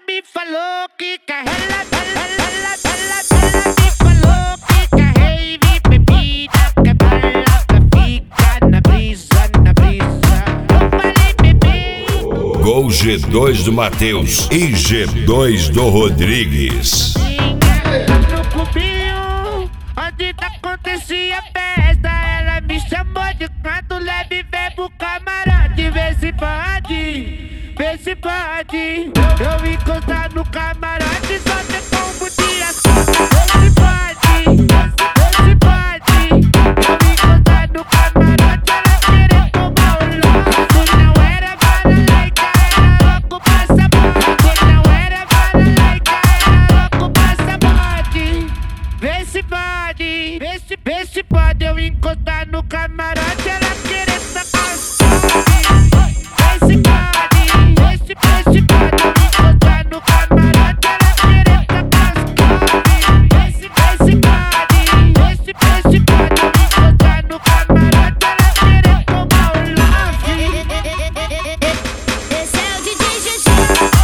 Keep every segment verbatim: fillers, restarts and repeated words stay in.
me falou que quer ela, ela, ela, ela, ela me falou que quer rave, bebida, quer bala, pra ficar na brisa, na brisa. Eu falei, bebê. Gol G dois do Matheus e G dois do Rodrigues. No clubinho, onde acontecia festa, ela me chamou de canto leve, vem pro camarote, vê se pode, vê se pode. Eu encostar no camarote, só tem como de ação. Vê se pode, vê se pode. Eu encostar no camarote, ela querer tomar o louco. Não era bala laica, era louco passaporte. Não era bala laica, era louco passaporte. Vê se pode, vê se, vê se pode. Eu encostar no camarote, ela querer tacar os toques. Vê se pode, vê se, vê se pode. Eu encostar no camarote, ela querer tacar os toques. Vê se, vê se pode, vê se, vê se pode. Eu encostar no camarote, ela querer tomar o love. Esse é o D J Xuxa.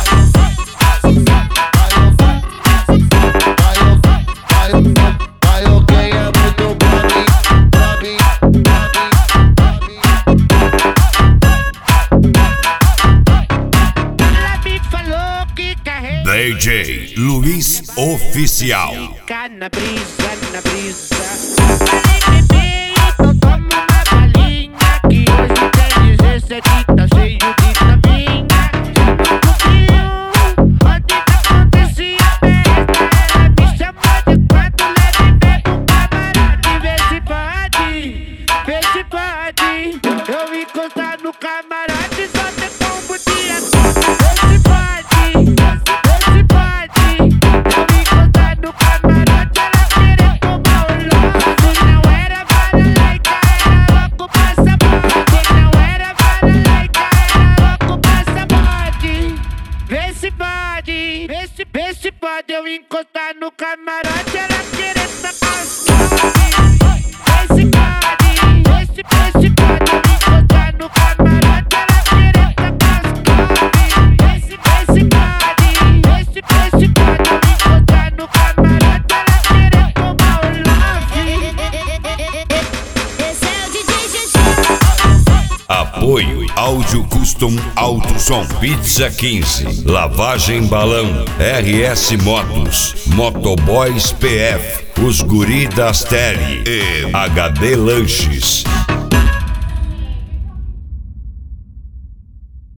D J Luiz Oficial. Fica na brisa, na brisa. Falei, bebê, então toma uma balinha, que hoje tem dezessete, tá cheio de taminha. No clubinho, onde acontecia festa, ela me chamou de quatro leve, vem pro camarote, vê se pode, vê se pode. Eu encostar no camarote, só tem como de ação. Vê se pode, vê se pode. Eu encostar no camarote, ela querer tomar o louco. Não era bala laica, era louco passaporte. Não era bala laica, era louco passaporte. Vê se pode, vê se, vê se pode. Eu encostar no camarote, ela querer tacar os toques. Vê se pode, vê se, vê se pode. Eu encostar no camarote, ela querer tacar os toques. Vê se, vê se pode, vê se, vê se pode. Eu encostar no camarote, ela querer tomar o love. Esse é o D J Xuxa. Apoio Áudio Custom Alto Som, Pizza quinze, Lavagem Balão, R S Motos, Motoboys P F, Os Guri das Tele e H D Lanches.